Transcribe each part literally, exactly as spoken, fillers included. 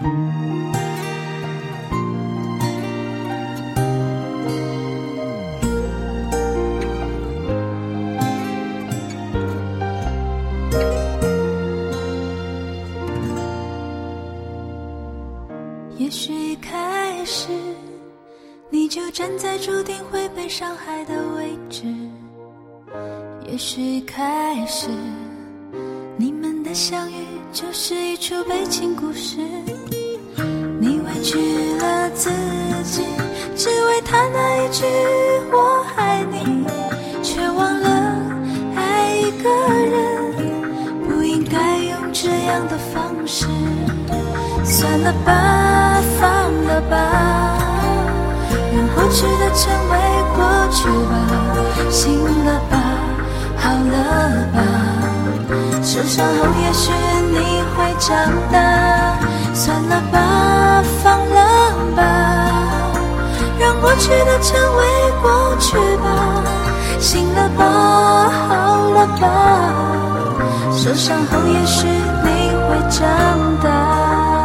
也许一开始你就站在注定会被伤害的位置，也许一开始你们的相遇就是一出悲情故事，你委屈了自己，只为他那一句我爱你，却忘了爱一个人不应该用这样的方式。算了吧，放了吧，让过去的成为过去吧，醒了吧，好了吧，受伤后也许你会长大。算了吧，放了吧，让过去的成为过去吧，醒了吧，好了吧，受伤后也许你会长大。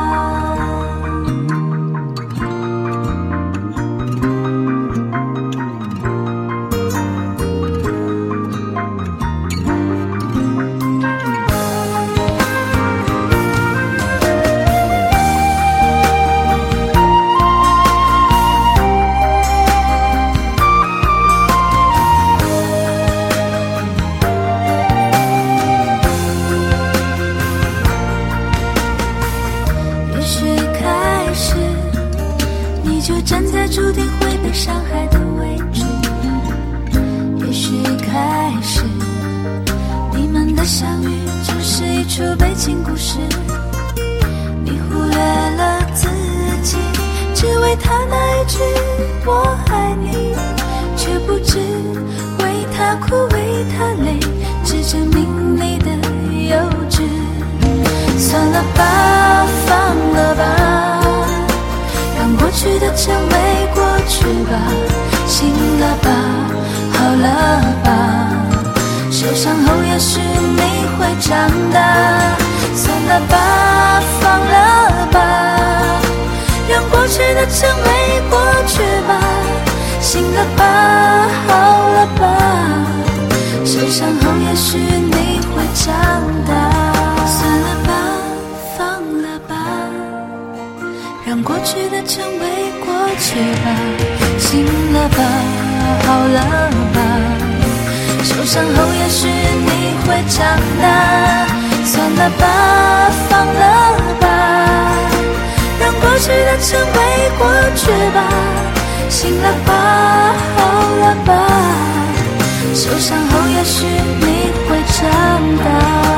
就站在注定会被伤害的位置，也许一开始你们的相遇就是一出悲情故事，你忽略了自己，只为他那一句我爱你，却不知为他哭为他累，只证明你的幼稚。算了吧，放了吧，让过去的成为过去吧，醒了吧，好了吧，受伤后也许你会长大。算了吧，放了吧，让过去的成为过去吧，醒了吧，好了吧，受伤后也许你会长大。算了吧，放了吧，让过去的成为过去吧，醒了吧，好了吧，受伤后也许你会长大。算了吧，放了吧，让过去的成为过去吧，醒了吧，好了吧，受伤后也许你会长大。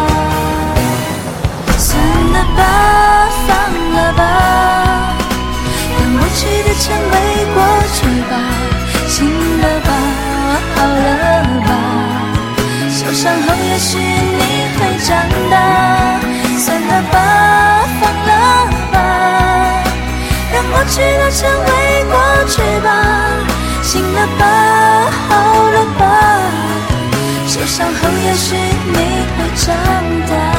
算了吧，放了吧，让过去的成为过去吧，醒了吧，好了吧，受伤后也许你会长大。算了吧，放了吧，让过去的成为过去吧，醒了吧，好了吧，受伤后也许你会长大。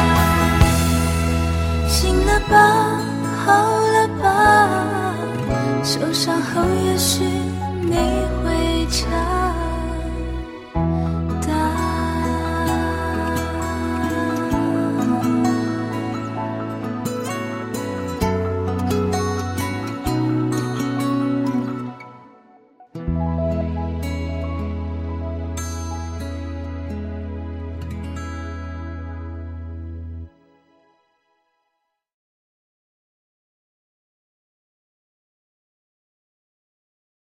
醒了吧，好了吧，受伤后也许你会长大。